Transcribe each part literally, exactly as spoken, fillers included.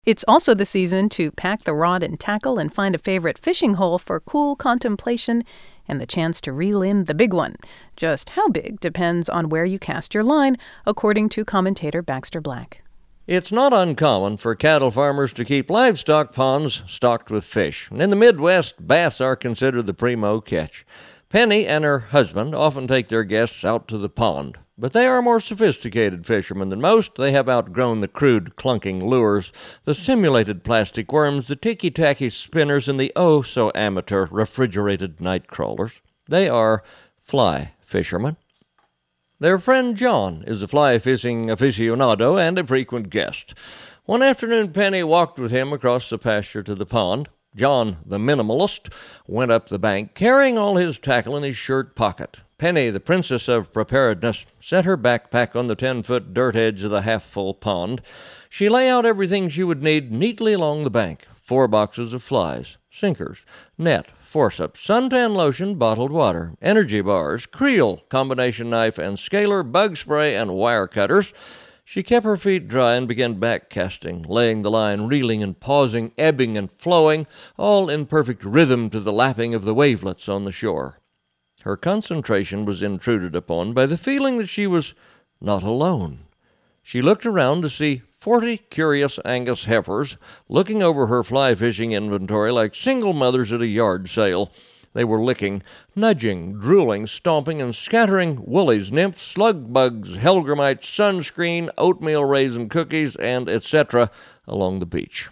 It's also the season to pack the rod and tackle and find a favorite fishing hole for cool contemplation and the chance to reel in the big one. Just how big depends on where you cast your line, according to commentator Baxter Black. It's not uncommon for cattle farmers to keep livestock ponds stocked with fish. In the Midwest, bass are considered the primo catch. Penny and her husband often take their guests out to the pond, but they are more sophisticated fishermen than most. They have outgrown the crude, clunking lures, the simulated plastic worms, the ticky-tacky spinners, and the oh-so-amateur refrigerated night crawlers. They are fly fishermen. Their friend John is a fly fishing aficionado and a frequent guest. One afternoon, Penny walked with him across the pasture to the pond. John, the minimalist, went up the bank, carrying all his tackle in his shirt pocket. Penny, the princess of preparedness, set her backpack on the ten-foot dirt edge of the half-full pond. She lay out everything she would need neatly along the bank. Four boxes of flies, sinkers, net, forceps, suntan lotion, bottled water, energy bars, creel, combination knife and scaler, bug spray, and wire cutters. She kept her feet dry and began backcasting, laying the line, reeling and pausing, ebbing and flowing, all in perfect rhythm to the lapping of the wavelets on the shore. Her concentration was intruded upon by the feeling that she was not alone. She looked around to see forty curious Angus heifers looking over her fly-fishing inventory like single mothers at a yard sale. They were licking, nudging, drooling, stomping, and scattering woolies, nymphs, slug bugs, hellgrammites, sunscreen, oatmeal raisin cookies, and et cetera along the beach.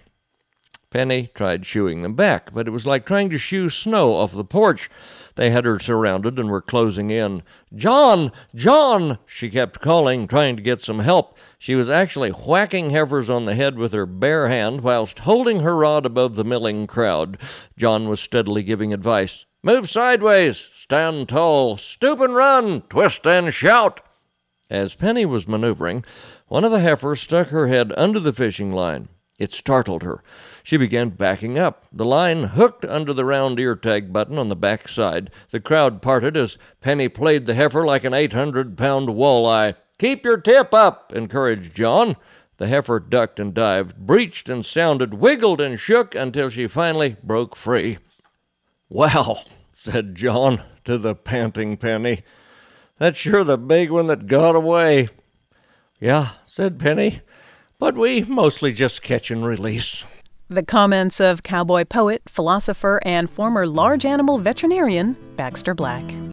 Penny tried shooing them back, but it was like trying to shoo snow off the porch. They had her surrounded and were closing in. "John! John!" she kept calling, trying to get some help. She was actually whacking heifers on the head with her bare hand whilst holding her rod above the milling crowd. John was steadily giving advice. "Move sideways, stand tall, stoop and run, twist and shout." As Penny was maneuvering, one of the heifers stuck her head under the fishing line. It startled her. She began backing up. The line hooked under the round ear tag button on the back side. The crowd parted as Penny played the heifer like an eight hundred pound walleye. "Keep your tip up," encouraged John. The heifer ducked and dived, breached and sounded, wiggled and shook until she finally broke free. "Well," said John to the panting Penny, "that's sure the big one that got away." "Yeah," said Penny, "but we mostly just catch and release." The comments of cowboy poet, philosopher, and former large animal veterinarian Baxter Black.